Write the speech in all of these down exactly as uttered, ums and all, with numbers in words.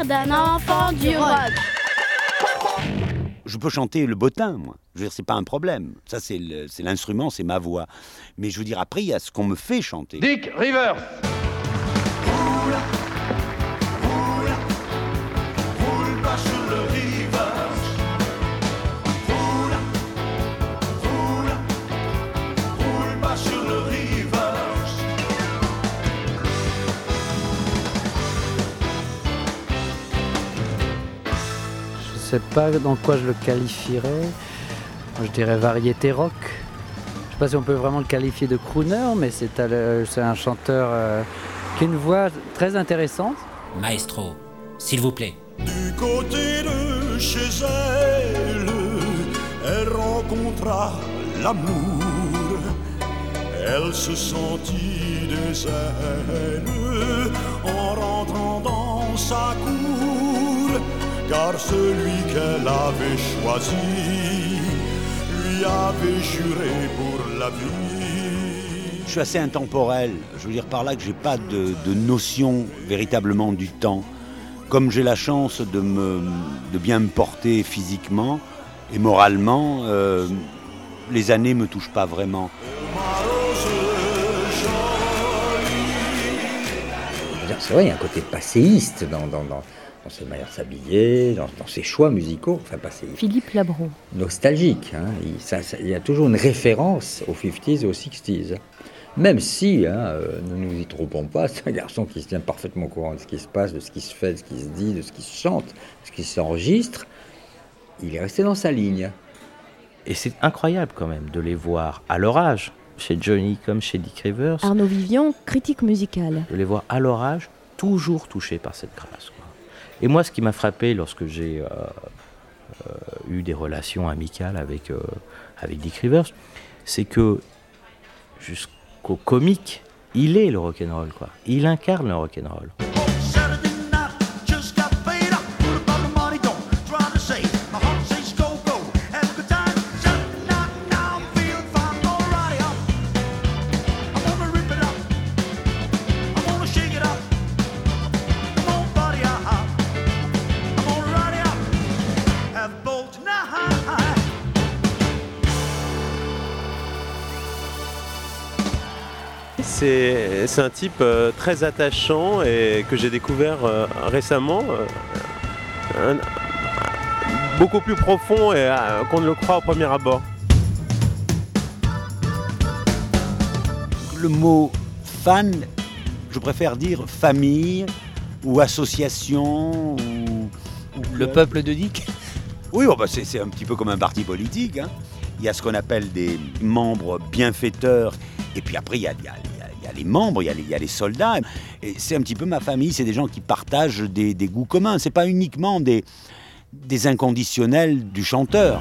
d'un enfant du rock. Je peux chanter le bottin, moi. Je veux dire, c'est pas un problème. Ça, c'est, le, c'est l'instrument, c'est ma voix. Mais je veux dire, après, il y a ce qu'on me fait chanter. Dick Rivers. Roule, roule, roule pas sur le Rivers. Roule, roule, roule pas sur le Rivers. Je sais pas dans quoi je le qualifierais. Je dirais variété rock. Je sais pas si on peut vraiment le qualifier de crooner, mais c'est, c'est un chanteur euh, qui a une voix très intéressante. Maestro, s'il vous plaît. Du côté de chez elle, elle rencontra l'amour. Elle se sentit des ailes en rentrant dans sa cour, car celui qu'elle avait choisi lui avait juré pour la vie. Je suis assez intemporel. Je veux dire par là que j'ai pas de, de notion véritablement du temps. Comme j'ai la chance de, me, de bien me porter physiquement et moralement, euh, les années me touchent pas vraiment. C'est vrai, il y a un côté passéiste dans, dans, dans, dans ses manières de s'habiller, dans, dans ses choix musicaux, enfin passéiste. Philippe Labro. Nostalgique, hein. il, ça, ça, il y a toujours une référence aux cinquantaines et aux sixties. Même si, hein, euh, ne nous y trompons pas, c'est un garçon qui se tient parfaitement au courant de ce qui se passe, de ce qui se fait, de ce qui se dit, de ce qui se chante, de ce qui s'enregistre. Il est resté dans sa ligne. Et c'est incroyable quand même de les voir à leur âge, chez Johnny comme chez Dick Rivers. Arnaud Vivian, critique musicale. De les voir à leur âge, toujours touchés par cette grâce, quoi. Et moi, ce qui m'a frappé lorsque j'ai euh, euh, eu des relations amicales avec, euh, avec Dick Rivers, c'est que jusqu'au comique, il est le rock'n'roll, quoi. Il incarne le rock'n'roll. C'est, c'est un type euh, très attachant et que j'ai découvert euh, récemment, euh, un, beaucoup plus profond et, euh, qu'on ne le croit au premier abord. Le mot fan, je préfère dire famille ou association ou... ou le peuple de Dick. Oui, oh bah c'est, c'est un petit peu comme un parti politique, hein. Il y a ce qu'on appelle des membres bienfaiteurs et puis après il y a, il y a Il y a les membres, il y a les, il y a les soldats. Et c'est un petit peu ma famille, c'est des gens qui partagent des, des goûts communs. C'est pas uniquement des, des inconditionnels du chanteur.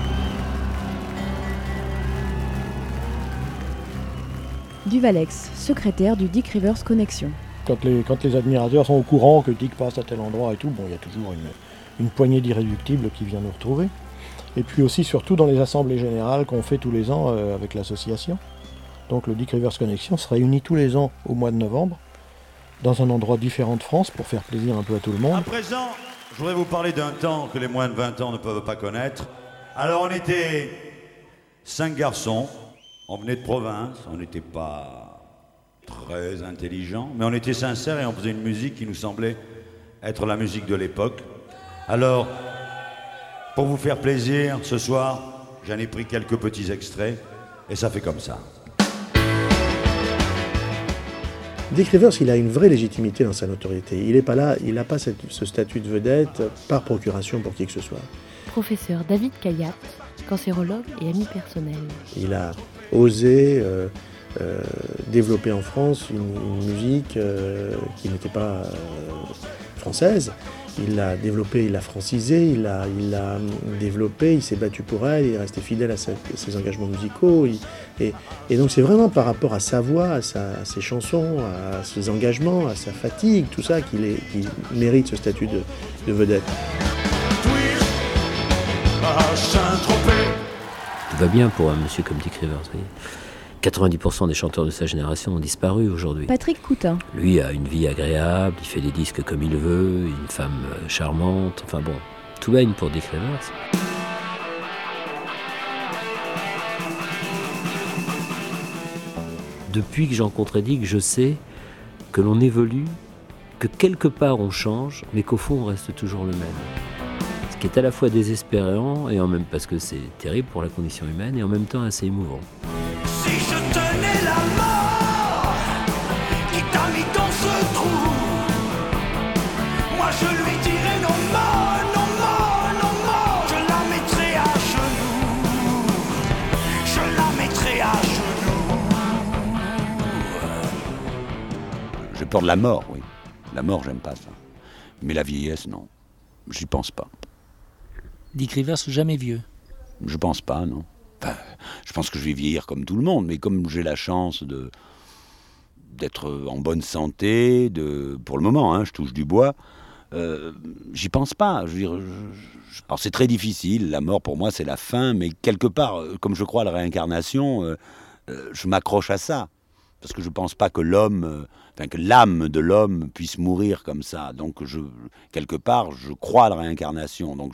Duvalex, secrétaire du Dick Rivers Connection. Quand les, quand les admirateurs sont au courant que Dick passe à tel endroit et tout, bon, il y a toujours une, une poignée d'irréductibles qui vient nous retrouver. Et puis aussi, surtout dans les assemblées générales qu'on fait tous les ans euh, avec l'association. Donc le Dick Rivers Connection se réunit tous les ans au mois de novembre dans un endroit différent de France pour faire plaisir un peu à tout le monde. À présent, je voudrais vous parler d'un temps que les moins de vingt ans ne peuvent pas connaître. Alors on était cinq garçons, on venait de province, on n'était pas très intelligents, mais on était sincères et on faisait une musique qui nous semblait être la musique de l'époque. Alors, pour vous faire plaisir, ce soir, j'en ai pris quelques petits extraits et ça fait comme ça. Dick Rivers, il a une vraie légitimité dans sa notoriété. Il n'est pas là, il n'a pas cette, ce statut de vedette par procuration pour qui que ce soit. Professeur David Kayat, cancérologue et ami personnel. Il a osé euh, euh, développer en France une, une musique euh, qui n'était pas euh, française. Il l'a développé, il l'a francisé, il l'a, il l'a développé, il s'est battu pour elle, il est resté fidèle à, sa, à ses engagements musicaux. Il, et, et donc c'est vraiment par rapport à sa voix, à, sa, à ses chansons, à ses engagements, à sa fatigue, tout ça qu'il, est, qu'il mérite ce statut de, de vedette. Tout va bien pour un monsieur comme Dick Rivers, vous voyez. quatre-vingt-dix pour cent des chanteurs de sa génération ont disparu aujourd'hui. Patrick Coutin. Lui a une vie agréable, il fait des disques comme il veut, une femme charmante, enfin bon, tout baigne pour Dick Rivers. Depuis que j'ai rencontré Dick, je sais que l'on évolue, que quelque part on change, mais qu'au fond on reste toujours le même. Ce qui est à la fois désespérant, et en même parce que c'est terrible pour la condition humaine, et en même temps assez émouvant. Si je tenais la mort qui t'a mis dans ce trou, moi je lui dirais non mort, non mort, non mort, je la mettrais à genoux, je la mettrais à genoux. J'ai peur de la mort, oui. La mort, j'aime pas ça. Mais la vieillesse, non. J'y pense pas. Dick Rivers, jamais vieux. Je pense pas, non. Enfin, je pense que je vais vieillir comme tout le monde, mais comme j'ai la chance de d'être en bonne santé, de, pour le moment, hein, je touche du bois, euh, j'y pense pas. Je veux dire, je, je pense que c'est très difficile. La mort, pour moi, c'est la fin, mais quelque part, comme je crois à la réincarnation, euh, euh, je m'accroche à ça. Parce que je pense pas que l'homme, euh, enfin, que l'âme de l'homme puisse mourir comme ça. Donc, je, quelque part, je crois à la réincarnation. Donc,